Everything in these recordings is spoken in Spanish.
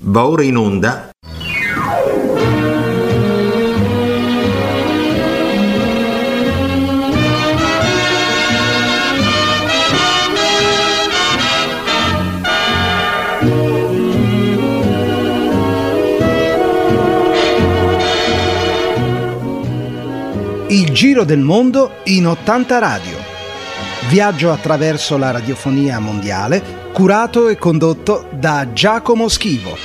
Va ora in onda Il giro del mondo in 80 radio. Viaggio attraverso la radiofonia mondiale, curato e condotto da Giacomo Schivo.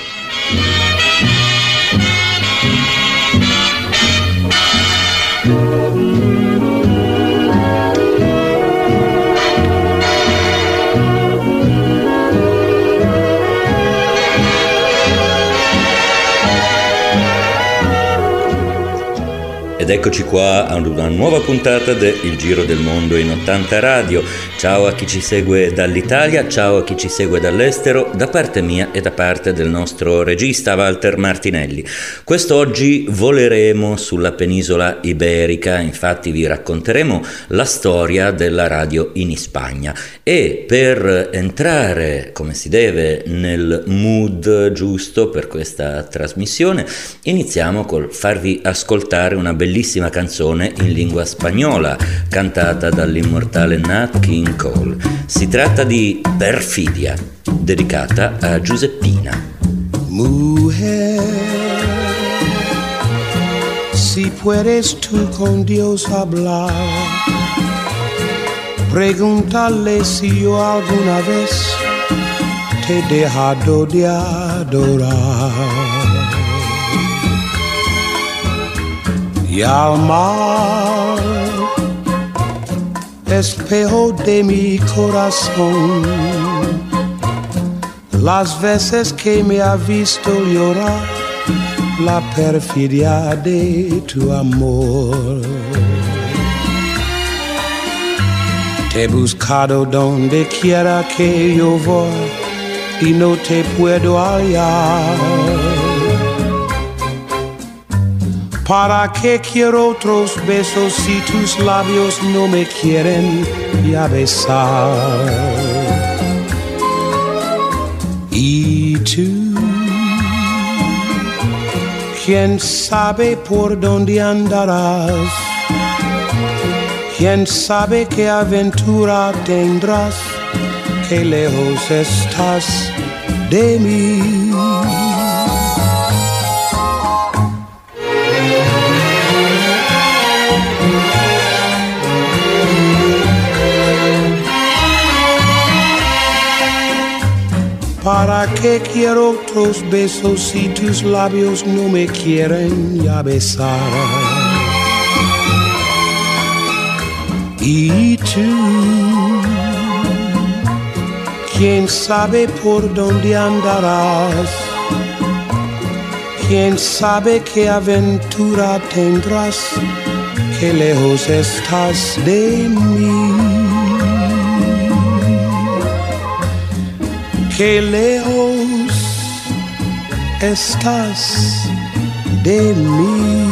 Ed eccoci qua ad una nuova puntata de Il Giro del Mondo in 80 radio. Ciao a chi ci segue dall'Italia, ciao a chi ci segue dall'estero, da parte mia e da parte del nostro regista Walter Martinelli. Quest'oggi voleremo sulla penisola iberica, infatti vi racconteremo la storia della radio in Spagna. E per entrare come si deve nel mood giusto per questa trasmissione, iniziamo col farvi ascoltare una bellissima canzone in lingua spagnola cantata dall'immortale Nat King Cole. Si tratta di Perfidia, dedicata a Giuseppina. Mujer, si puedes tú con Dios hablar, pregúntale si yo alguna vez te he dejado de adorar. Y al mar, espejo de mi corazón, las veces que me ha visto llorar, la perfidia de tu amor. Te he buscado donde quiera que yo voy y no te puedo hallar. ¿Para qué quiero otros besos si tus labios no me quieren ya besar? Y tú, ¿quién sabe por dónde andarás? ¿Quién sabe qué aventura tendrás? Qué lejos estás de mí. ¿Para qué quiero otros besos si tus labios no me quieren ya besar? Y tú, ¿quién sabe por dónde andarás? ¿Quién sabe qué aventura tendrás? Qué lejos estás de mí. Qué lejos estás de mí.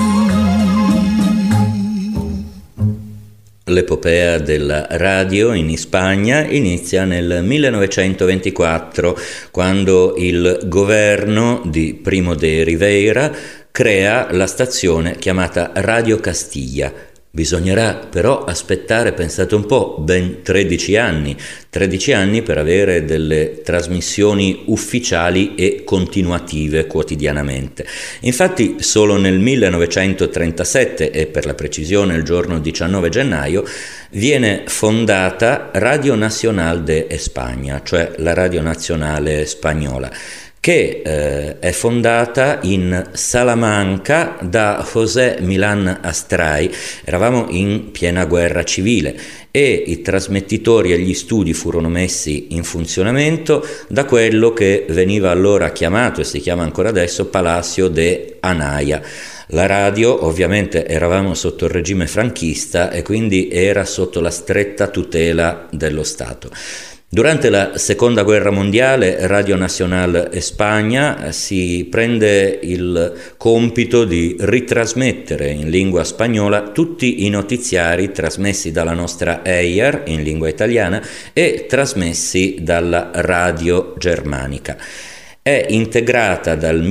L'epopea della radio in Spagna inizia nel 1924, quando il governo di Primo de Rivera crea la stazione chiamata Radio Castilla. Bisognerà però aspettare, pensate un po', ben 13 anni per avere delle trasmissioni ufficiali e continuative quotidianamente. Infatti solo nel 1937, e per la precisione il giorno 19 gennaio, viene fondata Radio Nacional de España, cioè la Radio Nazionale Spagnola, che è fondata in Salamanca da José Milán Astray. Eravamo in piena guerra civile e i trasmettitori e gli studi furono messi in funzionamento da quello che veniva allora chiamato, e si chiama ancora adesso, Palacio de Anaya. La radio, ovviamente eravamo sotto il regime franchista e quindi era sotto la stretta tutela dello Stato. Durante la Seconda Guerra Mondiale, Radio Nacional España si prende il compito di ritrasmettere in lingua spagnola tutti i notiziari trasmessi dalla nostra EIAR in lingua italiana e trasmessi dalla radio germanica. È integrata dal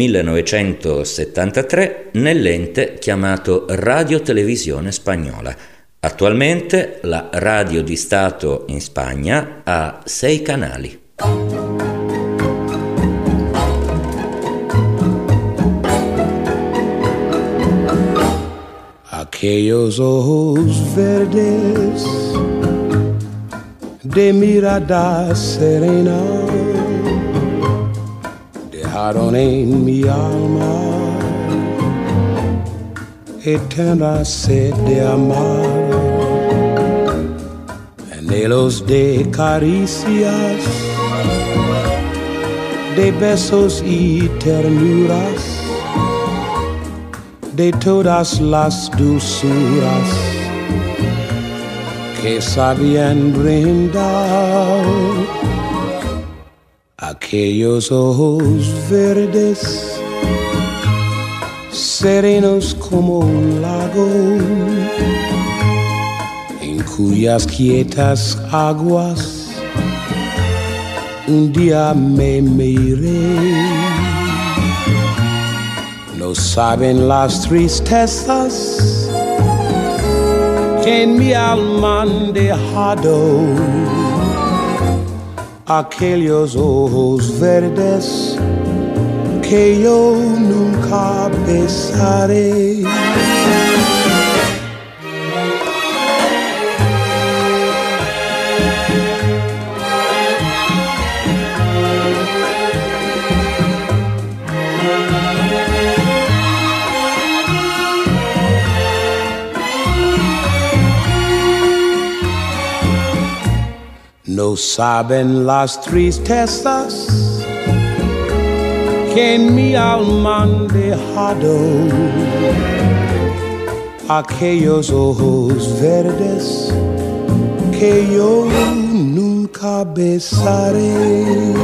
1973 nell'ente chiamato Radio Televisione Spagnola. Attualmente la radio di Stato in Spagna ha 6 canali. Aquellos ojos verdes de mirada serena dejaron en mi alma eterna sed de amar, anhelos de caricias, de besos y ternuras, de todas las dulzuras que sabían brindar. Aquellos ojos verdes, serenos como un lago, en cuyas quietas aguas un día me miré. No saben las tristezas que en mi alma han dejado aquellos ojos verdes que yo nunca besaré. No saben las tristezas que en mi alma han dejado aquellos ojos verdes que yo nunca besaré.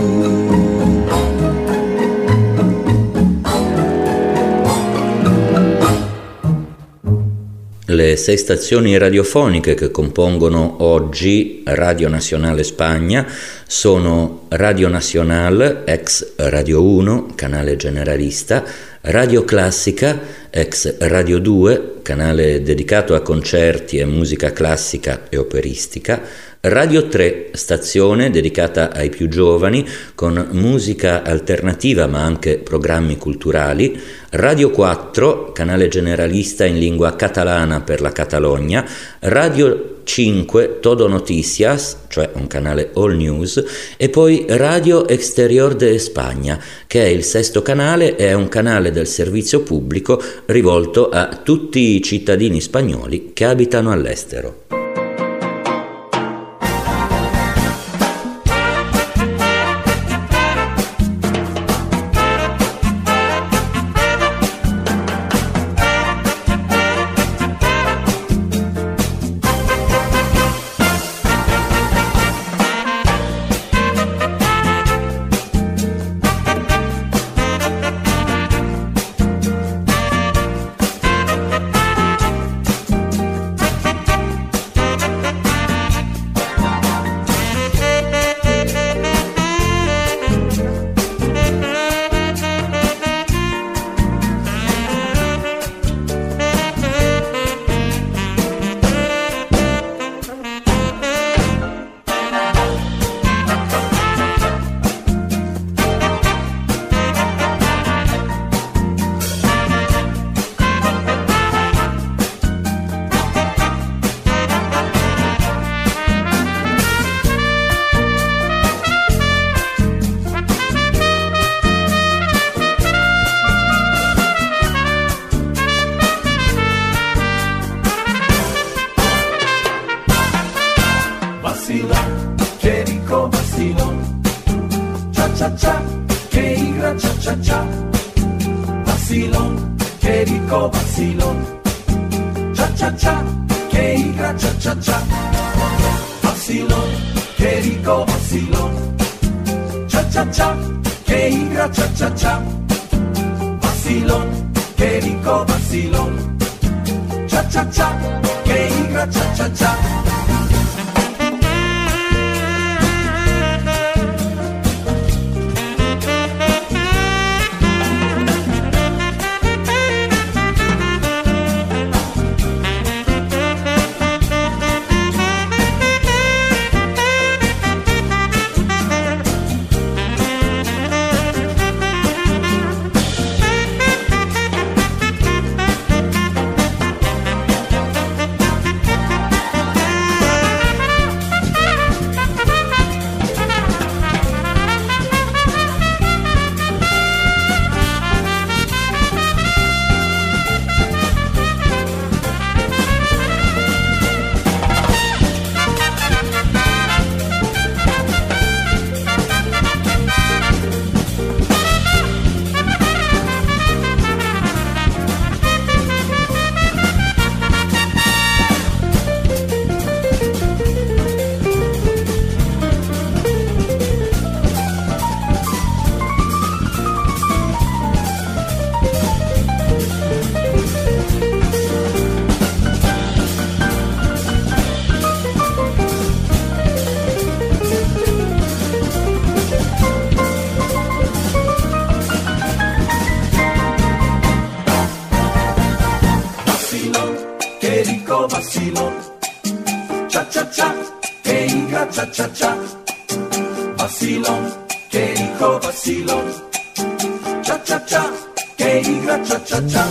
Le 6 stazioni radiofoniche che compongono oggi Radio Nazionale Spagna sono Radio Nacional, ex Radio 1, canale generalista, Radio Classica, ex Radio 2, canale dedicato a concerti e musica classica e operistica, Radio 3, stazione dedicata ai più giovani con musica alternativa ma anche programmi culturali, Radio 4, canale generalista in lingua catalana per la Catalogna, Radio 5, Todo Noticias, cioè un canale all news, e poi Radio Exterior de España, che è il 6º canale e è un canale del servizio pubblico rivolto a tutti i cittadini spagnoli che abitano all'estero. cha-cha-cha, vacilón, que dijo vacilón, cha-cha-cha, que diga cha-cha-cha.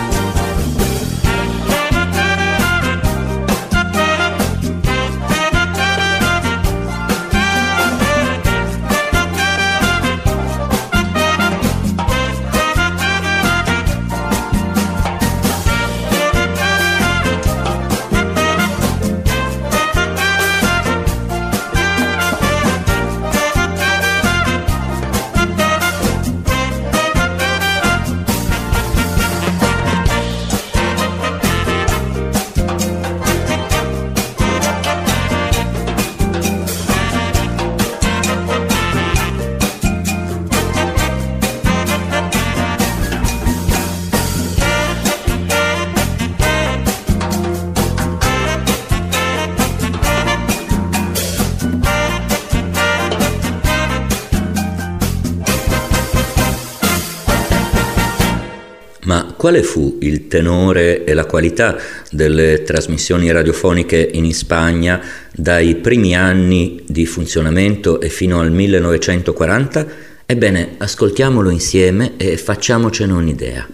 Ma quale fu il tenore e la qualità delle trasmissioni radiofoniche in Spagna dai primi anni di funzionamento e fino al 1940? Ebbene, ascoltiamolo insieme e facciamocene un'idea.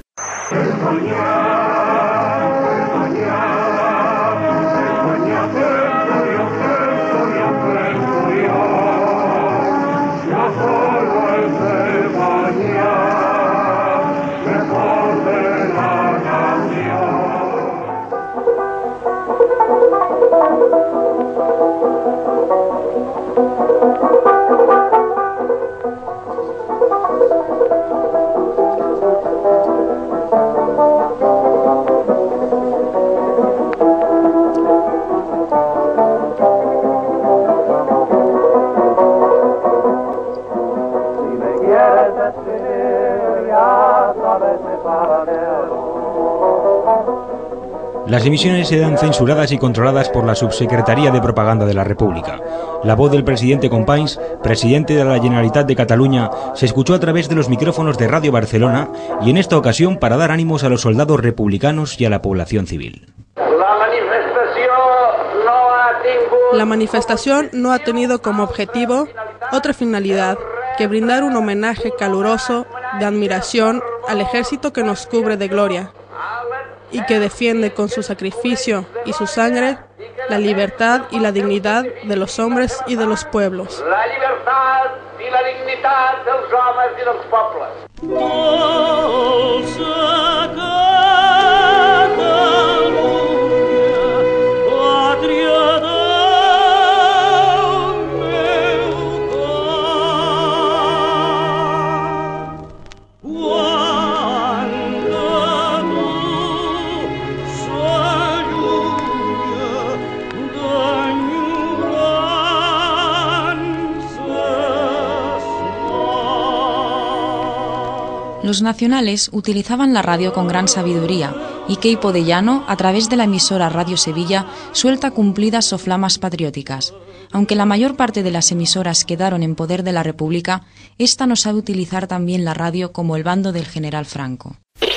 Las emisiones eran censuradas y controladas por la Subsecretaría de Propaganda de la República. La voz del presidente Companys, presidente de la Generalitat de Cataluña, se escuchó a través de los micrófonos de Radio Barcelona y en esta ocasión para dar ánimos a los soldados republicanos y a la población civil. La manifestación no ha tenido como objetivo otra finalidad que brindar un homenaje caluroso de admiración al ejército que nos cubre de gloria y que defiende con su sacrificio y su sangre la libertad y la dignidad de los hombres y de los pueblos. La libertad y la dignidad de los hombres y de los Los nacionales utilizaban la radio con gran sabiduría y Queipo de Llano, a través de la emisora Radio Sevilla, suelta cumplidas soflamas patrióticas. Aunque la mayor parte de las emisoras quedaron en poder de la República, esta no sabe utilizar también la radio como el bando del general Franco.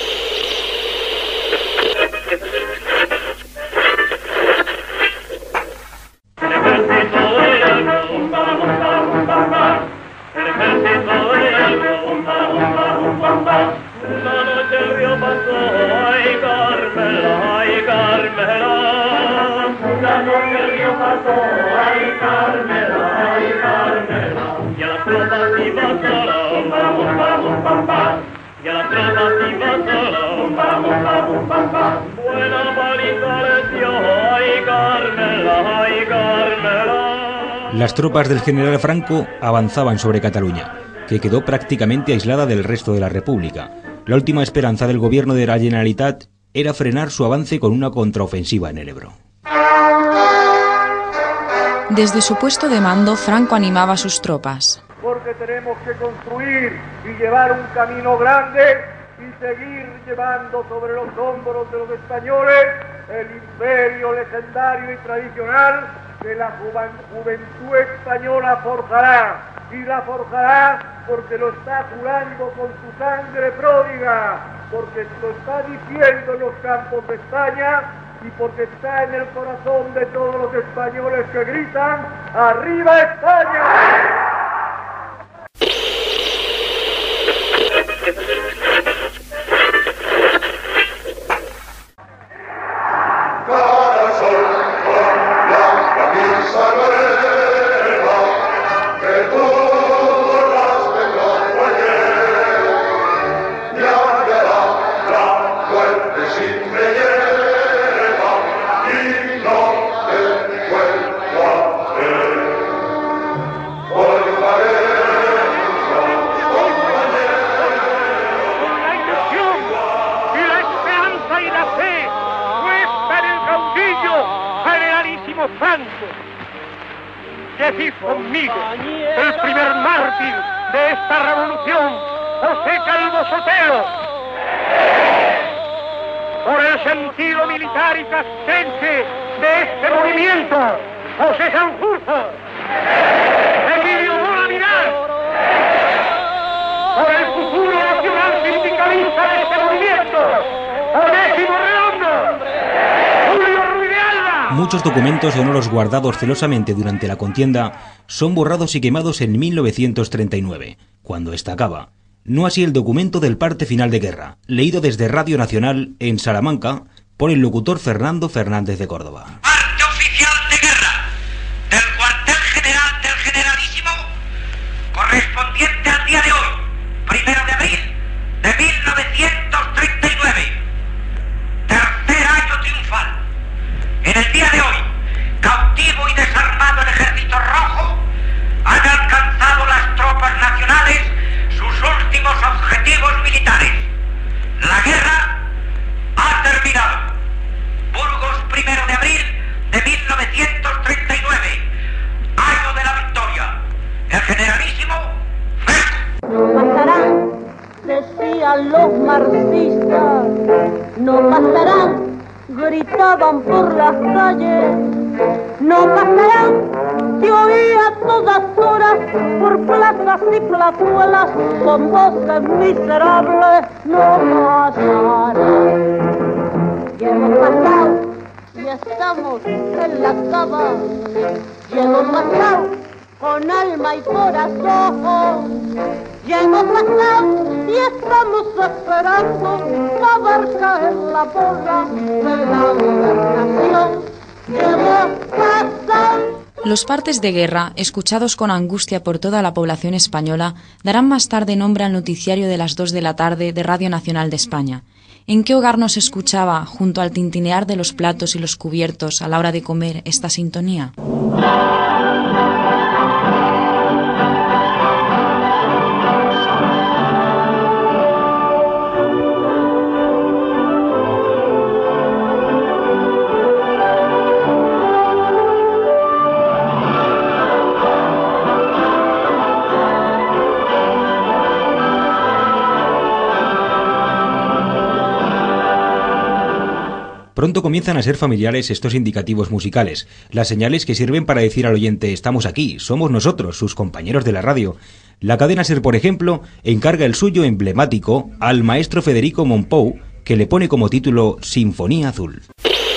Las tropas del general Franco avanzaban sobre Cataluña, que quedó prácticamente aislada del resto de la República. La última esperanza del gobierno de la Generalitat era frenar su avance con una contraofensiva en el Ebro. Desde su puesto de mando, Franco animaba a sus tropas. Porque tenemos que construir y llevar un camino grande y seguir llevando sobre los hombros de los españoles el imperio legendario y tradicional que la juventud española forjará. Y la forjará porque lo está jurando con su sangre pródiga, porque lo está diciendo en los campos de España y porque está en el corazón de todos los españoles que gritan ¡Arriba España! Decid conmigo, el primer mártir de esta revolución, José Calvo Sotelo, por el sentido militar y castrense de este movimiento, José Sanjurjo, Emilio Mola Vidal, por el futuro nacional sindicalista de este movimiento, Onésimo Redondo, Julio Ruiz de Alba. Muchos documentos sonoros guardados celosamente durante la contienda son borrados y quemados en 1939, cuando esta acaba. No así el documento del parte final de guerra, leído desde Radio Nacional en Salamanca por el locutor Fernando Fernández de Córdoba. Parte oficial de guerra del cuartel general del Generalísimo, correspondiente al día de hoy, 1 de abril de 1939, tercer año triunfal. En el día de hoy, cautivo y desarmado el Ejército Rojo, han alcanzado las tropas nacionales sus últimos objetivos militares. La guerra ha terminado. Burgos, 1 de abril de 1939, año de la victoria. El Generalísimo Franco. No pasarán, decían los marxistas, no pasarán, gritaban por las calles, no pasarán, se oía a todas horas por plazas y plazuelas con voces miserables, no pasarán. Ya hemos pasado, ya estamos en la cava, ya hemos pasado con alma y corazón, ya hemos pasado y estamos esperando saber caer la bola de la gobernación. Ya hemos pasado. Los partes de guerra, escuchados con angustia por toda la población española, darán más tarde nombre al noticiario de las 2 de la tarde de Radio Nacional de España. ¿En qué hogar no se escuchaba, junto al tintinear de los platos y los cubiertos a la hora de comer, esta sintonía? Pronto comienzan a ser familiares estos indicativos musicales, las señales que sirven para decir al oyente estamos aquí, somos nosotros, sus compañeros de la radio. La cadena SER, por ejemplo, encarga el suyo emblemático al maestro Federico Mompou, que le pone como título Sinfonía Azul.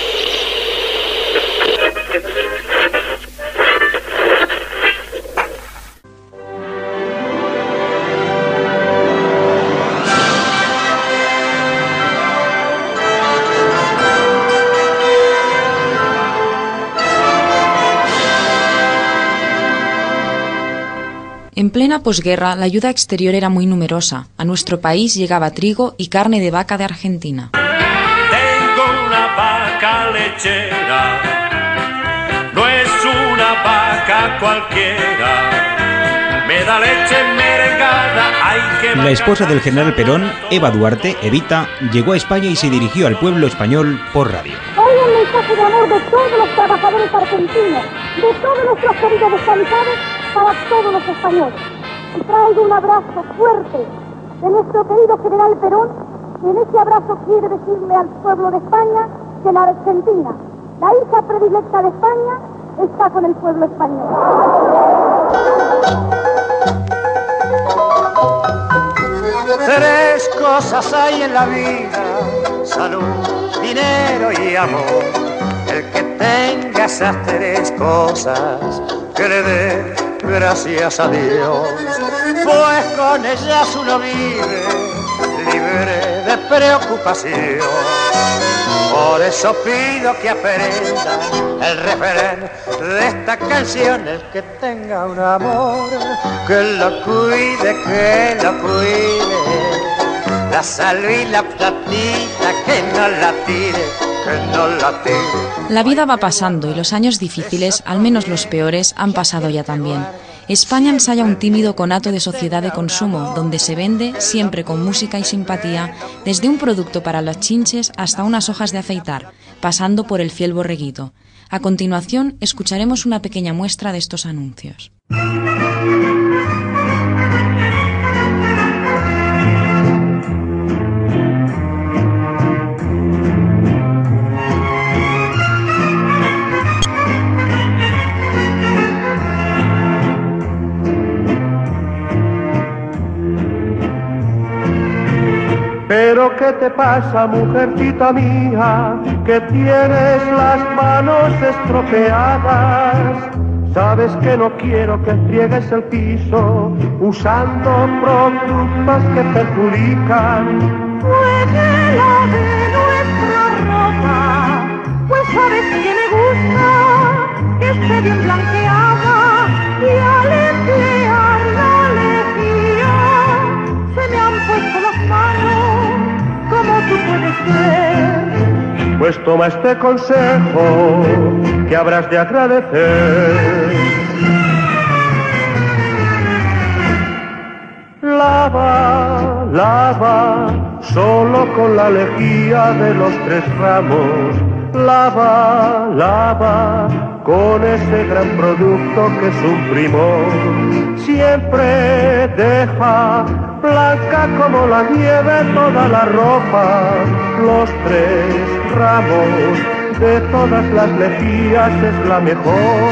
En plena posguerra, la ayuda exterior era muy numerosa. A nuestro país llegaba trigo y carne de vaca de Argentina. Tengo una vaca lechera, no es una vaca cualquiera, me da leche merengada, hay que... La esposa del general Perón, Eva Duarte, Evita, llegó a España y se dirigió al pueblo español por radio. Hoy el mensaje de amor de todos los trabajadores argentinos, de todos nuestros queridos descansados, para todos los españoles. Y traigo un abrazo fuerte de nuestro querido general Perón, y en ese abrazo quiere decirle al pueblo de España que la Argentina, la hija predilecta de España, está con el pueblo español. Tres cosas hay en la vida, salud, dinero y amor. El que tenga esas tres cosas, que le dé gracias a Dios, pues con ellas uno vive libre de preocupación. Por eso pido que aprenda el refrán de esta canción: el que tenga un amor, que lo cuide, la salud y la platita, que no la tire, que no la tire. La vida va pasando y los años difíciles, al menos los peores, han pasado ya también. España ensaya un tímido conato de sociedad de consumo, donde se vende, siempre con música y simpatía, desde un producto para los chinches hasta unas hojas de afeitar, pasando por el fiel borreguito. A continuación, escucharemos una pequeña muestra de estos anuncios. Pero ¿qué te pasa, mujercita mía, que tienes las manos estropeadas? Sabes que no quiero que friegues el piso usando productos que perjudican. Pues lave nuestra ropa, pues sabes que me gusta que esté bien blanqueada, y al emplear la lejía se me han puesto las manos como tú puedes ver. Pues toma este consejo que habrás de agradecer. Lava, lava, solo con la lejía de los 3 ramos. Lava, lava, con ese gran producto que es un primor. Siempre deja blanca como la nieve toda la ropa. Los 3 ramos de todas las lejías es la mejor.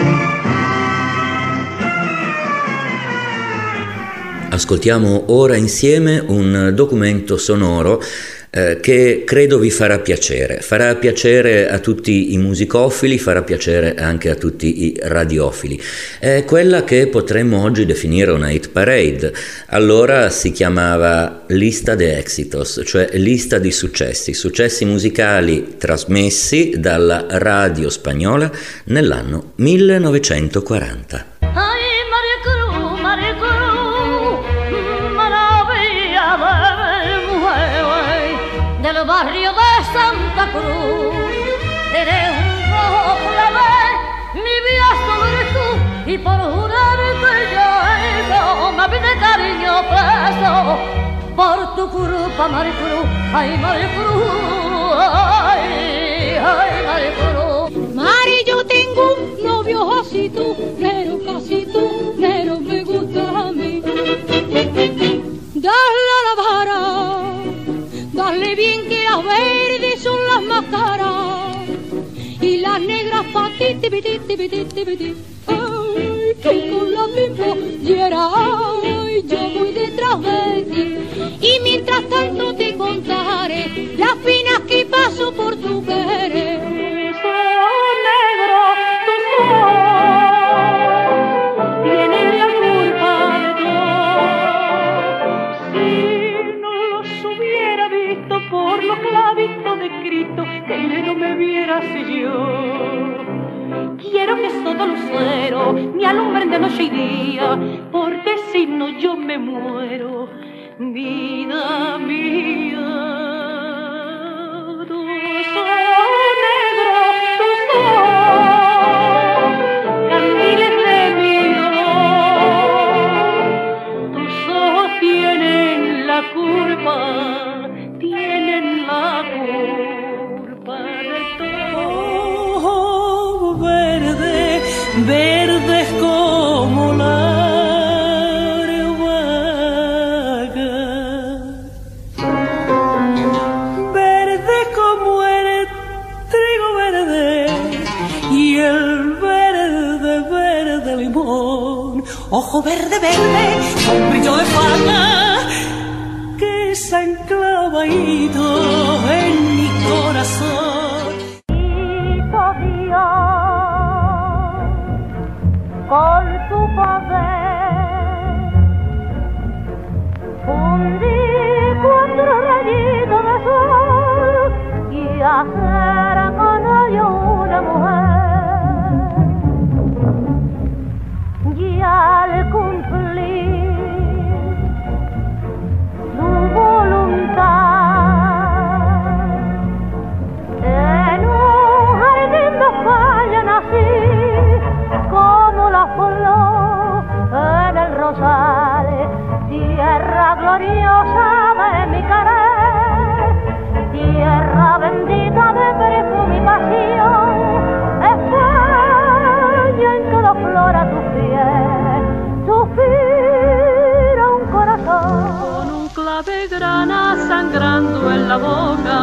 Ascoltiamo ora insieme un documento sonoro che credo vi farà piacere a tutti i musicofili, farà piacere anche a tutti i radiofili. È quella che potremmo oggi definire una hit parade. Allora si chiamava Lista de Éxitos, cioè lista di successi musicali trasmessi dalla radio spagnola nell'anno 1940. Del barrio de Santa Cruz, eres un rojo clavel, mi vida sobre tú, y por jurarte yo eso, me pide cariño preso, por tu culpa, Maricruz, ay Maricruz, ay Maricruz. Mari, yo tengo un novio así tú, pero casi tú, pero me gusta a mí. Dale a la vara, dale bien que las verdes son las más caras y las negras pa' ti, ay, que con la misma hiera, ay, yo voy detrás de ti. Y mientras tanto te contaré las penas que paso por tu querer. Sol negro, tu sol tiene la culpa de todo. Si no los hubiera visto por los clavitos de Cristo, que no me viera si yo. Quiero que todo lucero me alumbren de noche y día, porque si no yo me muero, vida mía. Tu sol negro, tu sol, candiles de mi dolor, tus ojos tienen la culpa, tienen la culpa de todo. Verde, verdes como la vaga, verde como el trigo verde y el verde, verde limón, ojo verde, verde, con brillo de faga que se han clavado en ver. Fundí 4 rayitos de sol y hacer con ello una mujer. Y al cumplir su voluntad, en un jardín de España nací como la flor en el rosal, tierra gloriosa de mi querer, tierra bendita de perfume y pasión, España en cada flor a tus pies suspira un corazón. Con un clave grana sangrando en la boca,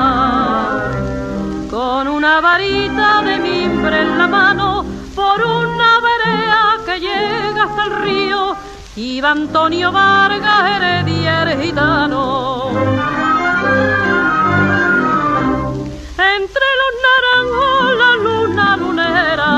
con una varita de mimbre en la mano, por una vereda que llega hasta el río, iba Antonio Vargas Heredia el gitano. Entre los naranjos la luna lunera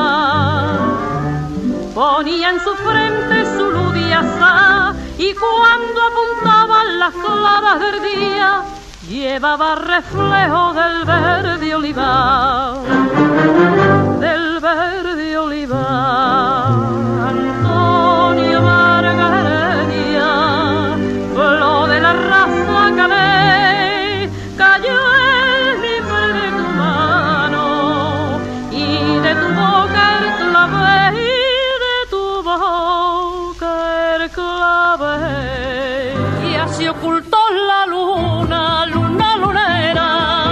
ponía en su frente su luz y asá, y cuando apuntaban las claras del día llevaba reflejo del verde olivar, del verde olivar. Antonio Vargas Heredia, flor de la raza Calais, cayó el nivel de tu mano y de tu boca el clave, y de tu boca el clave. Y así ocultó la luna, luna lunera,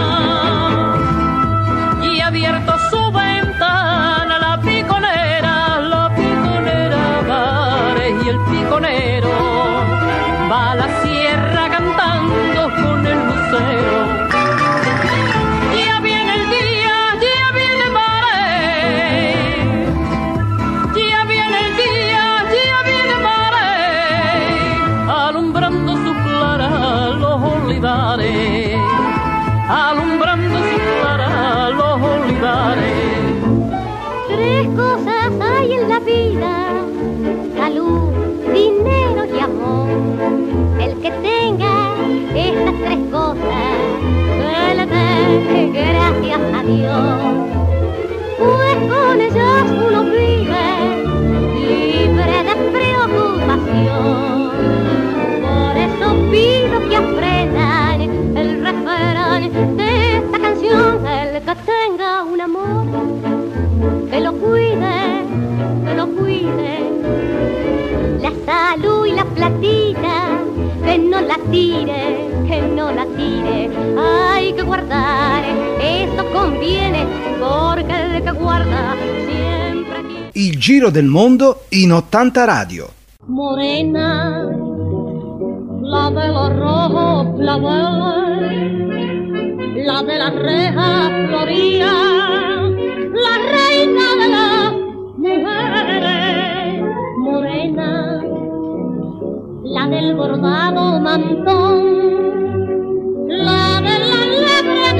y abierto su ventana la piconera bares, y el piconero va a la sierra cantando con el lucero. Ya viene el día, ya viene bares, ya viene el día, ya viene bares, alumbrando su clara los olivares, alumbrando su clara los olivares. 3 cosas hay en la vida: salud, dinero y amor. El que tenga estas 3 cosas, que le dé gracias a Dios, pues con ellas uno vive libre de preocupación. Por eso pido que aprendan el refrán de esta canción: el que tenga un amor, que lo cuide, que lo cuide. La salud y la platita, que no la tire, que no la tire. Hay que guardar, eso conviene, porque el que guarda siempre tiene. Il giro del mondo in 80 radio. Morena, la de los rojos claveles, la de las rejas floridas, la reina de las mujeres. Morena, la del bordado mantón, la de la lebre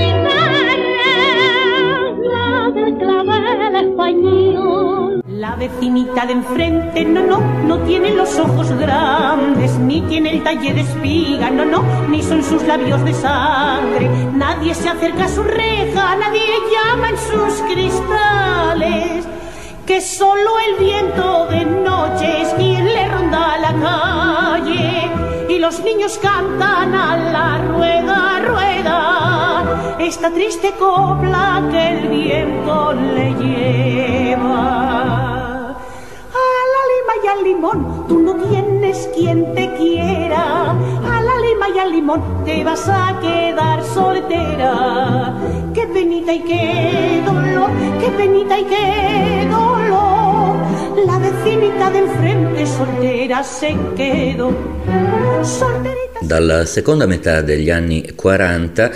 guitarra, la del clavel español. La vecinita de enfrente, no tiene los ojos grandes, ni tiene el talle de espiga, ni son sus labios de sangre. Nadie se acerca a su reja, nadie llama en sus cristales, que solo el viento de noche es quien le ronda la calle, y los niños cantan a la rueda, rueda, esta triste copla que el viento le lleva. A la lima y al limón, tú no tienes quien te quiera, a la lima y al limón te vas a quedar soltera. Qué penita y qué dolor, qué penita y qué dolor, la vecinita de enfrente soltera se quedò. Dalla seconda metà degli anni 40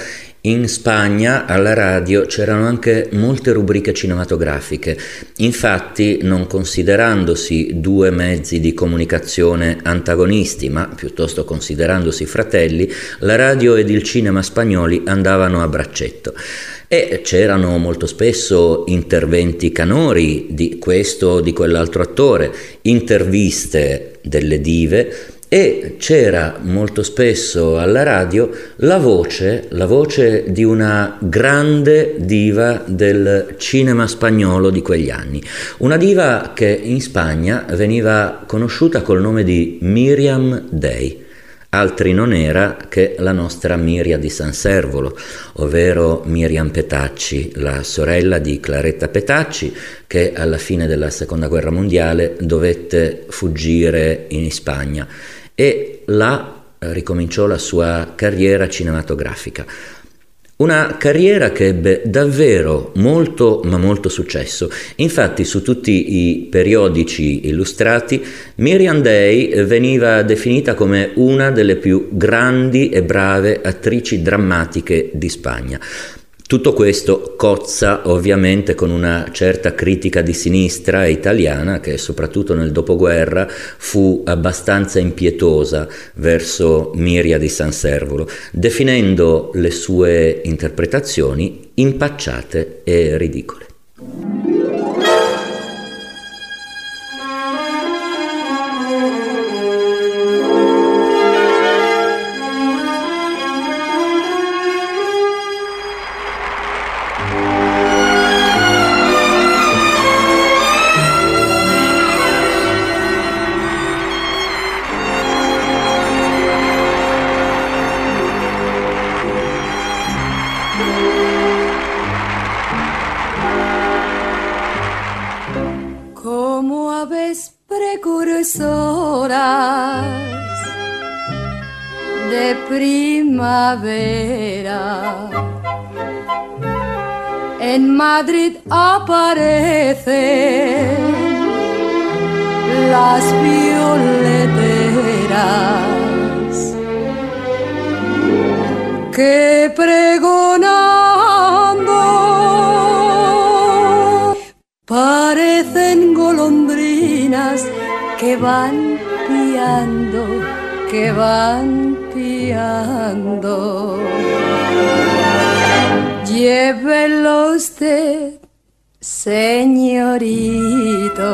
In Spagna alla radio c'erano anche molte rubriche cinematografiche, infatti non considerandosi due mezzi di comunicazione antagonisti, ma piuttosto considerandosi fratelli, la radio ed il cinema spagnoli andavano a braccetto. E c'erano molto spesso interventi canori di questo o di quell'altro attore, interviste delle dive, e c'era molto spesso alla radio la voce di una grande diva del cinema spagnolo di quegli anni, una diva che in Spagna veniva conosciuta col nome di Miriam Day. Altri non era che la nostra Miria di San Servolo, ovvero Miriam Petacci, la sorella di Claretta Petacci, che alla fine della Seconda Guerra Mondiale dovette fuggire in Spagna e là ricominciò la sua carriera cinematografica. Una carriera che ebbe davvero molto ma molto successo. Infatti su tutti i periodici illustrati Miriam Day veniva definita come una delle più grandi e brave attrici drammatiche di Spagna. Tutto questo cozza ovviamente con una certa critica di sinistra italiana che soprattutto nel dopoguerra fu abbastanza impietosa verso Miria di San Servolo, definendo le sue interpretazioni impacciate e ridicole. De primavera en Madrid aparecen las violeteras que pregonando parecen golondrinas que van piando, que van piando. Llévelo usted, señorito,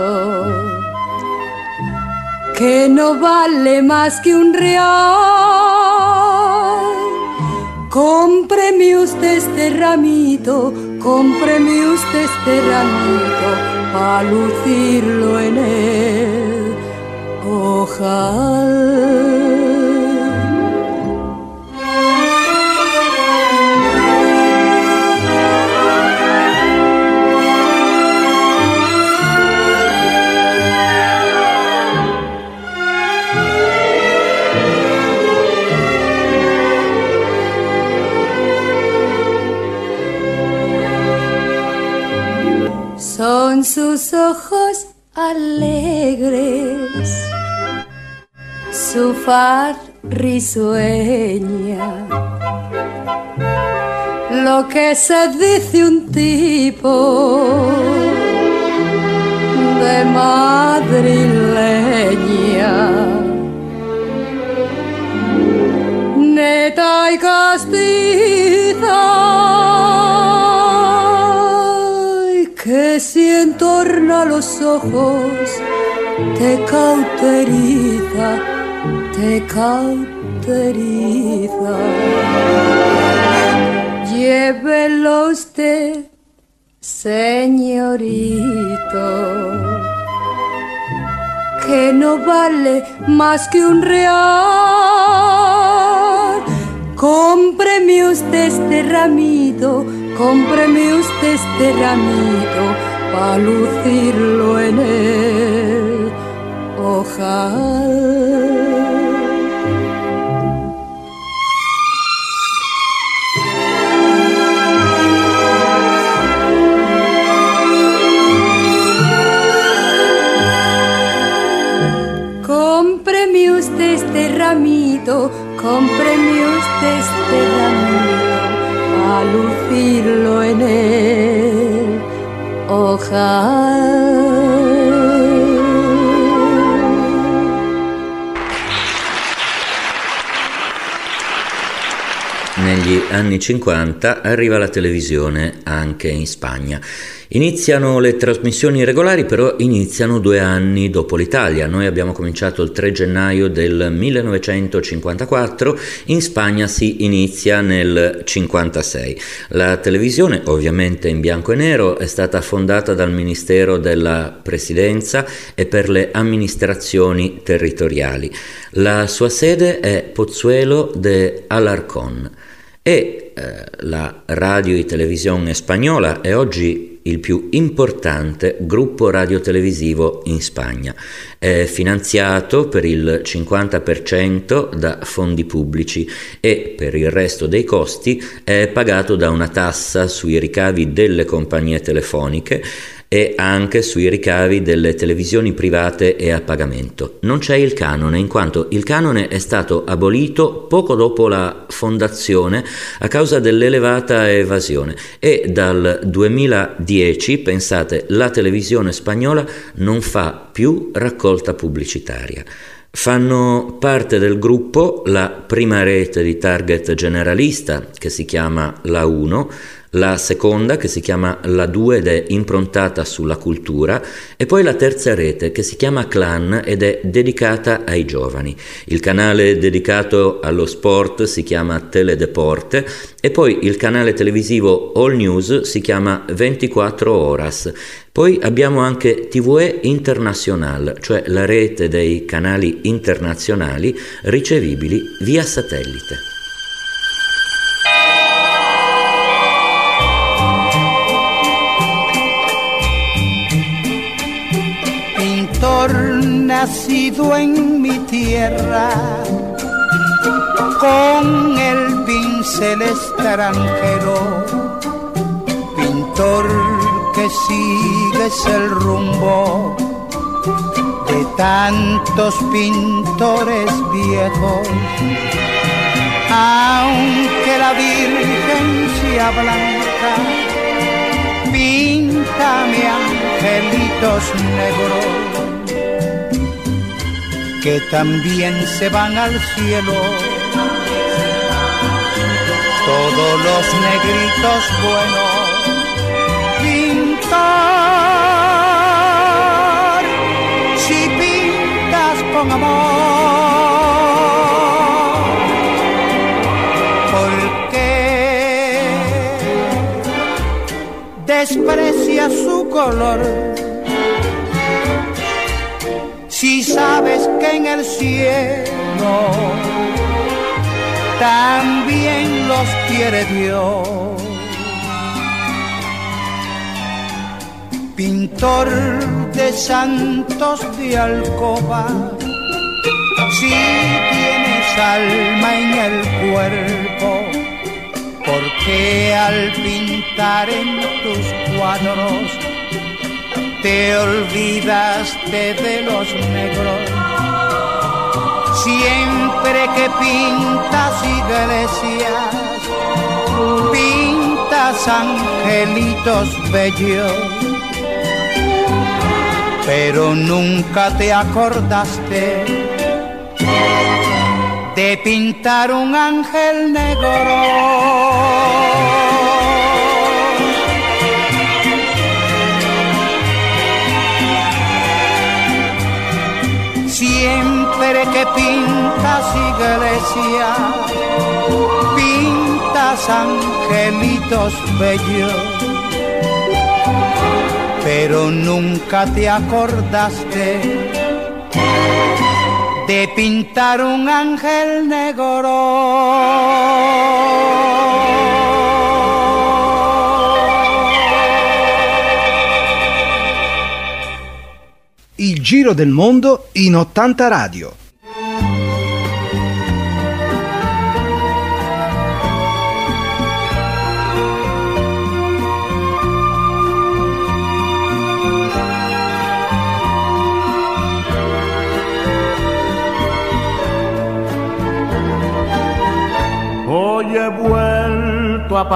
que no vale más que un real. Cómpreme usted este ramito, cómpreme usted este ramito, a lucirlo en el ojal. Son sus ojos alegres, su faz risueña, lo que se dice un tipo de madrileña, neta y castiza, que si entorna los ojos te cauteriza, te cauteriza. Llévelo usted, señorito, que no vale más que un real. Cómpreme usted este ramito, cómpreme usted este ramito, pa' lucirlo en el ojal. Cómpreme usted este ramito, cómpreme usted este ramito, a lucirlo en el ojal. Negli anni 50 arriva la televisione anche in Spagna. Iniziano le trasmissioni regolari, però iniziano 2 anni dopo l'Italia. Noi abbiamo cominciato il 3 gennaio del 1954, in Spagna si inizia nel 56. La televisione, ovviamente in bianco e nero, è stata fondata dal Ministero della Presidenza e per le amministrazioni territoriali. La sua sede è Pozuelo de Alarcón e la Radio y Televisión Spagnola è oggi il più importante gruppo radiotelevisivo in Spagna. È finanziato per il 50% da fondi pubblici e per il resto dei costi è pagato da una tassa sui ricavi delle compagnie telefoniche e anche sui ricavi delle televisioni private e a pagamento. Non c'è il canone, in quanto il canone è stato abolito poco dopo la fondazione a causa dell'elevata evasione e dal 2010, pensate, la televisione spagnola non fa più raccolta pubblicitaria. Fanno parte del gruppo la prima rete di target generalista, che si chiama La 1, la seconda che si chiama La 2 ed è improntata sulla cultura, e poi la terza rete che si chiama Clan ed è dedicata ai giovani. Il canale dedicato allo sport si chiama Teledeporte e poi il canale televisivo All News si chiama 24 Horas. Poi abbiamo anche TVE Internacional, cioè la rete dei canali internazionali ricevibili via satellite. Nacido en mi tierra, con el pincel extranjero, pintor que sigues el rumbo de tantos pintores viejos, aunque la Virgen sea blanca, píntame angelitos negros que también se van al cielo, todos los negritos buenos. Pintor, si pintas con amor, ¿por qué desprecias su color? Si sabes que en el cielo también los quiere Dios. Pintor de santos de alcoba, si tienes alma en el cuerpo, ¿por qué al pintar en tus cuadros te olvidaste de los negros? Siempre que pintas iglesias, pintas angelitos bellos, pero nunca te acordaste de pintar un ángel negro. Siempre que pintas iglesias, pintas angelitos bellos, pero nunca te acordaste de pintar un ángel negro. Il giro del mondo in 80 radio. Hoy he vuelto vuelto a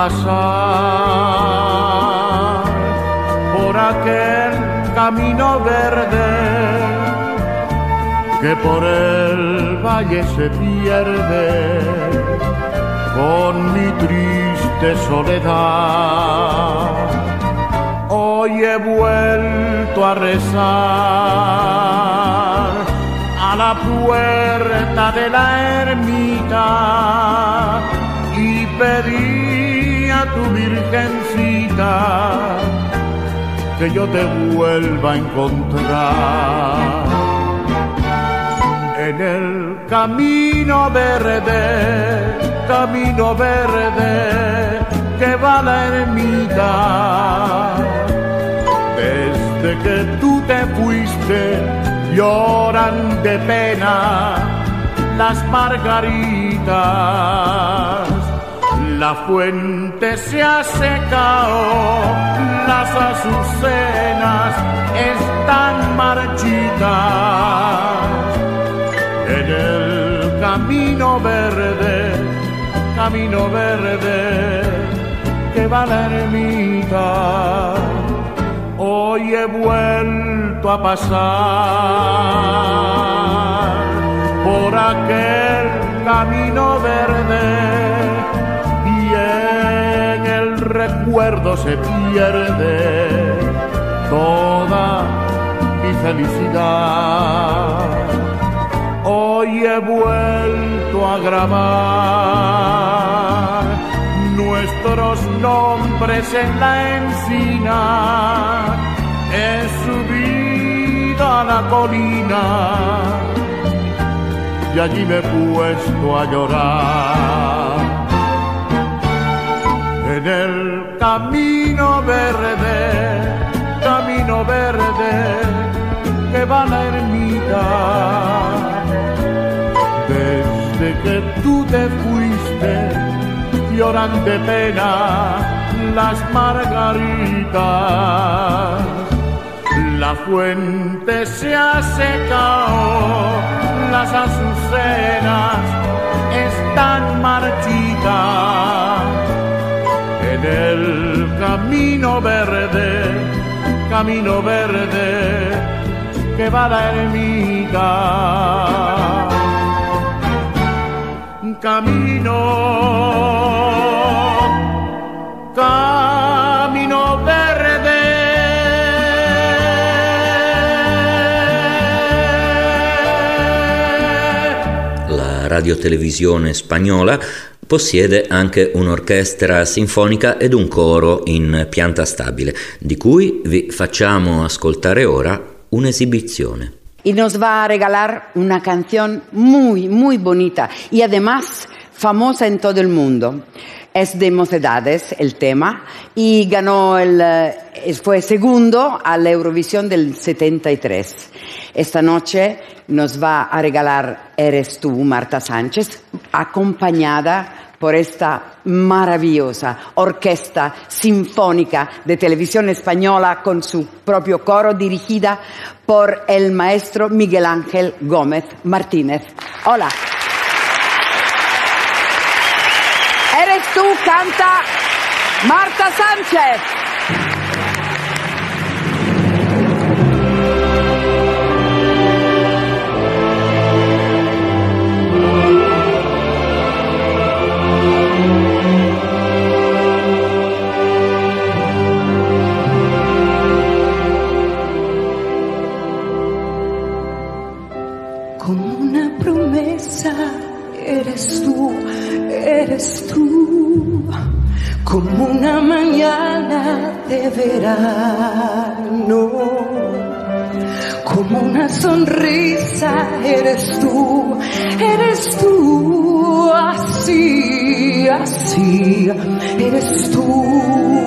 pasar por aquel camino verde que por el valle se pierde con mi triste soledad. Hoy he vuelto a rezar a la puerta de la ermita y pedí a tu virgencita que yo te vuelva a encontrar. En el camino verde que va la ermita, desde que tú te fuiste lloran de pena las margaritas. La fuente se ha secado, las azucenas están marchitas. En el camino verde que va la ermita, hoy he vuelto a pasar por aquel camino verde y en el recuerdo se pierde toda mi felicidad. Hoy he vuelto a grabar nuestros nombres en la encina. He subido a la colina y allí me he puesto a llorar. En el camino verde que va la ermita, desde que tú te fuiste lloran de pena las margaritas. La fuente se ha secado, las azucenas están marchitas. En el camino verde que va la ermita. Camino verde. La radiotelevisione spagnola possiede anche un'orchestra sinfonica ed un coro in pianta stabile, di cui vi facciamo ascoltare ora un'esibizione. Y nos va a regalar una canción muy, muy bonita y además famosa en todo el mundo. Es de Mocedades el tema y ganó fue segundo a la Eurovisión del 73. Esta noche nos va a regalar Eres tú, Marta Sánchez, acompañada por esta maravillosa orquesta sinfónica de televisión española con su propio coro dirigida por el maestro Miguel Ángel Gómez Martínez. Hola. Eres tú, canta Marta Sánchez. Eres tú, como una mañana de verano, como una sonrisa, eres tú, así, así, eres tú.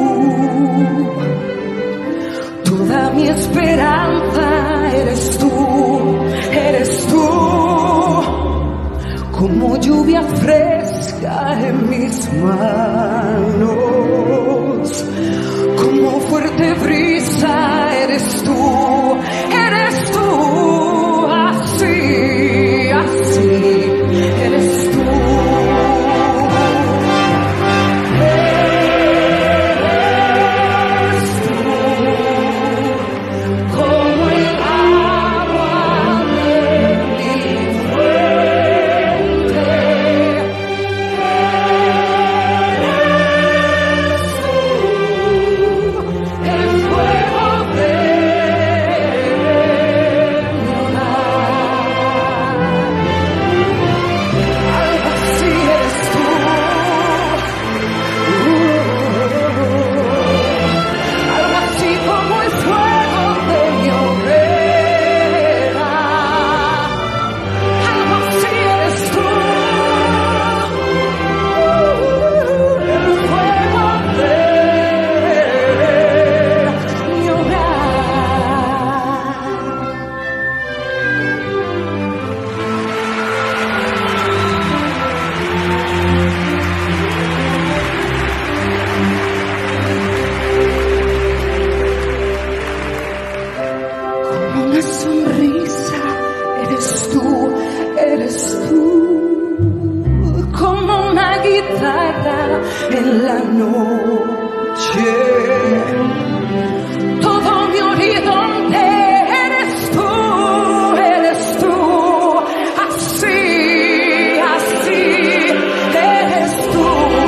Toda mi esperanza, eres tú, como lluvia fresca en mis manos, como fuerte brisa, eres tú, así, así, eres tú. agitada en la noche. Todo mi horizonte eres tú, así, así eres tú.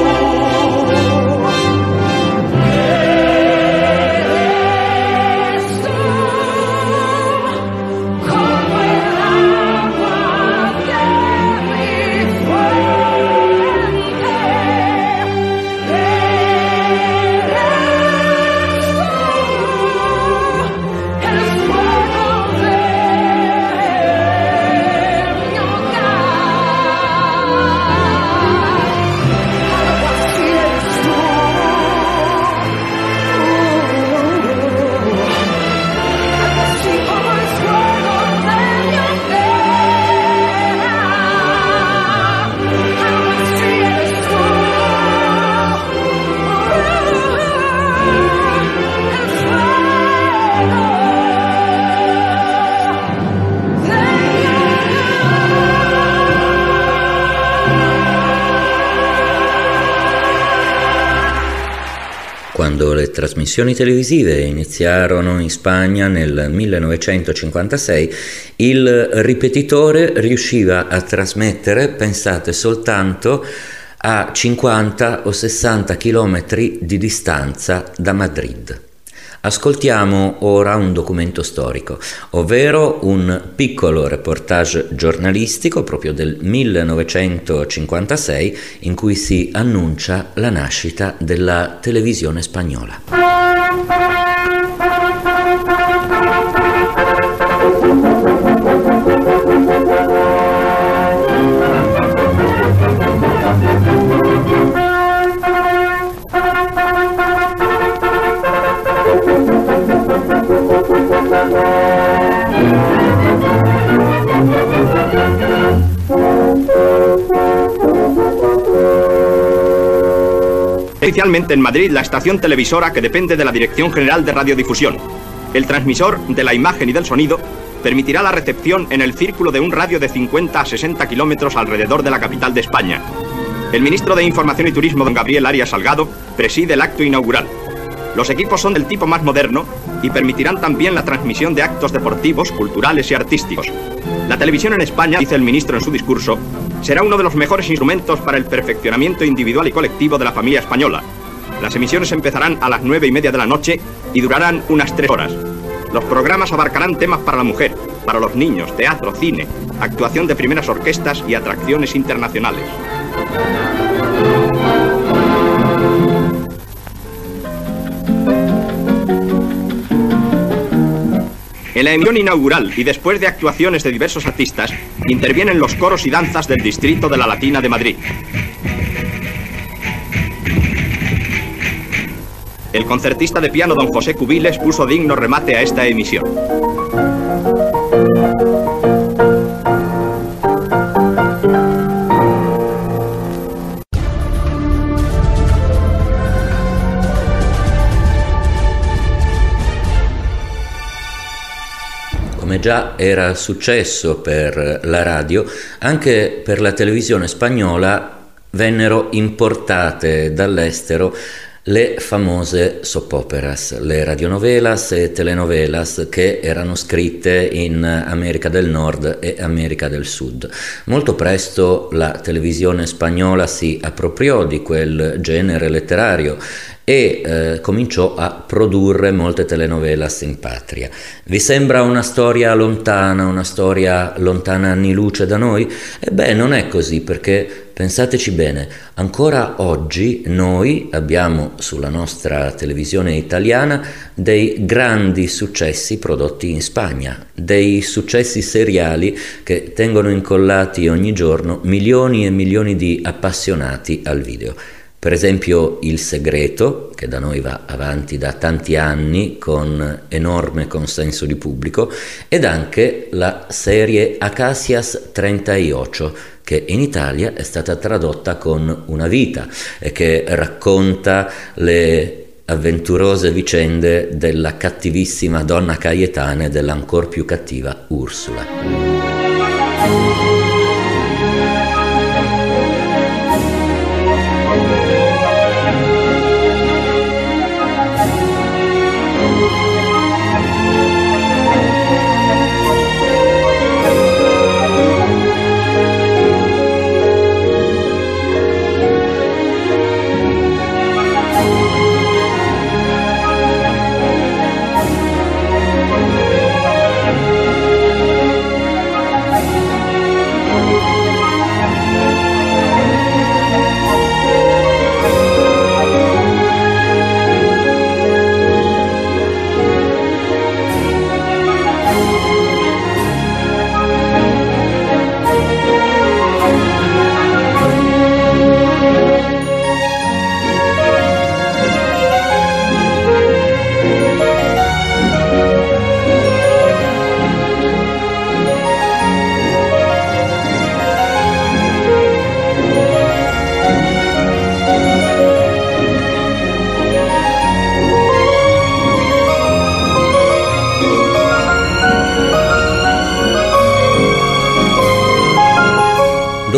Quando le trasmissioni televisive iniziarono in Spagna nel 1956, il ripetitore riusciva a trasmettere, pensate, soltanto a 50 o 60 chilometri di distanza da Madrid. Ascoltiamo ora un documento storico, ovvero un piccolo reportage giornalistico proprio del 1956 in cui si annuncia la nascita della televisione spagnola. Oficialmente en Madrid la estación televisora que depende de la Dirección General de Radiodifusión. El transmisor de la imagen y del sonido permitirá la recepción en el círculo de un radio de 50 a 60 kilómetros alrededor de la capital de España. El ministro de Información y Turismo, don Gabriel Arias Salgado, preside el acto inaugural. Los equipos son del tipo más moderno y permitirán también la transmisión de actos deportivos, culturales y artísticos. La televisión en España, dice el ministro en su discurso, será uno de los mejores instrumentos para el perfeccionamiento individual y colectivo de la familia española. Las emisiones empezarán a las 9:30 de la noche y durarán unas 3 horas. Los programas abarcarán temas para la mujer, para los niños, teatro, cine, actuación de primeras orquestas y atracciones internacionales. En la emisión inaugural y después de actuaciones de diversos artistas, intervienen los coros y danzas del distrito de la Latina de Madrid. El concertista de piano don José Cubiles puso digno remate a esta emisión. Come già era successo per la radio, anche per la televisione spagnola vennero importate dall'estero le famose soap operas, le radionovelas e telenovelas che erano scritte in America del Nord e America del Sud. Molto presto la televisione spagnola si appropriò di quel genere letterario e cominciò a produrre molte telenovelas in patria. Vi sembra una storia lontana anni luce da noi? Ebbene, non è così, perché pensateci bene, ancora oggi noi abbiamo sulla nostra televisione italiana dei grandi successi prodotti in Spagna, dei successi seriali che tengono incollati ogni giorno milioni e milioni di appassionati al video. Per esempio Il Segreto, che da noi va avanti da tanti anni con enorme consenso di pubblico, ed anche la serie Acacias 38, che in Italia è stata tradotta con Una vita e che racconta le avventurose vicende della cattivissima donna Cayetana e dell'ancor più cattiva Ursula.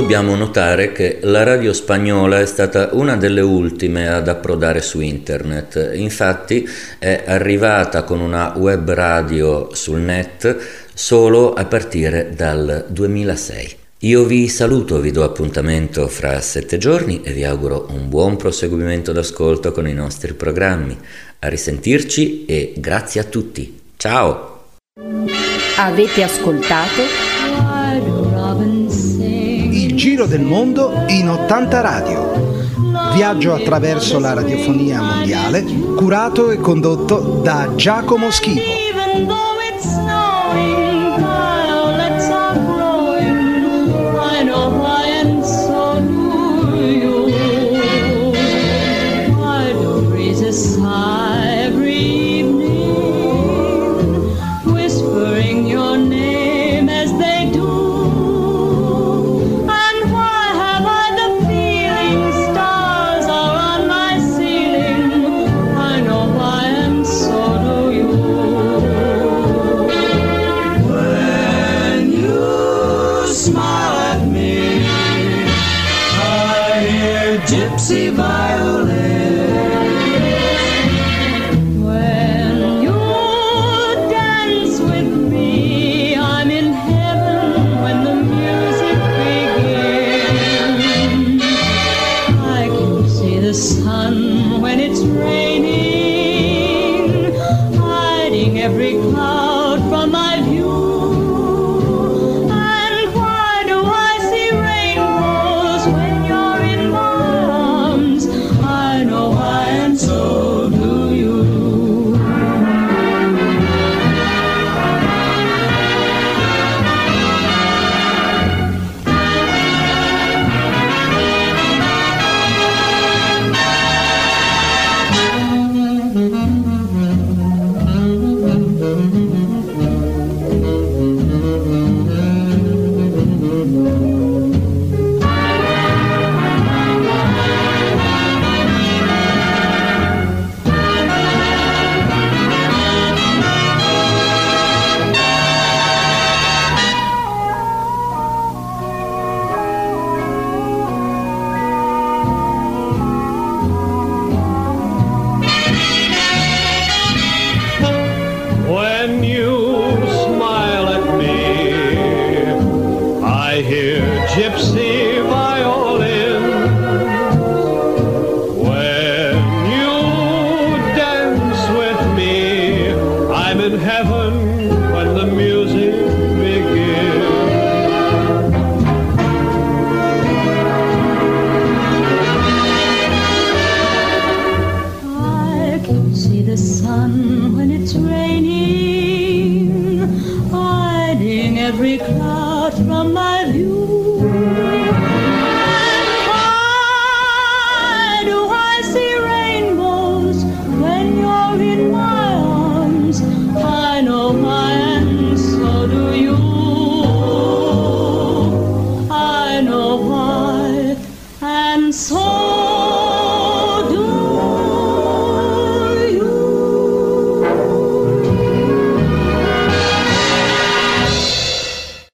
dobbiamo notare che la radio spagnola è stata una delle ultime ad approdare su internet. Infatti è arrivata con una web radio sul net solo a partire dal 2006. Io vi saluto, vi do appuntamento fra 7 giorni e vi auguro un buon proseguimento d'ascolto con i nostri programmi. A risentirci e grazie a tutti. Ciao! Avete ascoltato Il Giro del Mondo in 80 radio. Viaggio attraverso la radiofonia mondiale, curato e condotto da Giacomo Schivo. Gypsy violin. When you dance with me, I'm in heaven when the music begins. I can see the sun when it's raining.